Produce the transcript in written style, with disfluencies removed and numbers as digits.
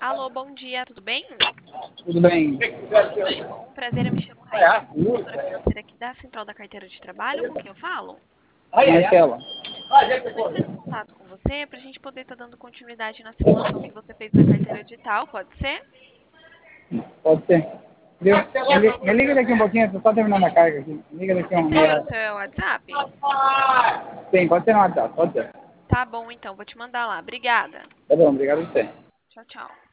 Alô, bom dia, tudo bem? Tudo bem? Bom, prazer, eu me chamo Raíssa, consultora financeira aqui da Central da Carteira de Trabalho, com quem eu falo? Marcela. Estou entrando em contato com você para a gente poder estar dando continuidade na simulação que você fez da carteira digital, pode ser? Pode ser. Me liga daqui um pouquinho, estou só terminando a carga aqui. Me liga daqui uma Esse meia número hora. seu é o WhatsApp? Sim, pode ser no WhatsApp, pode ser. Tá bom, então, vou te mandar lá. Obrigada. Tá bom, obrigado a você. Tchau, tchau.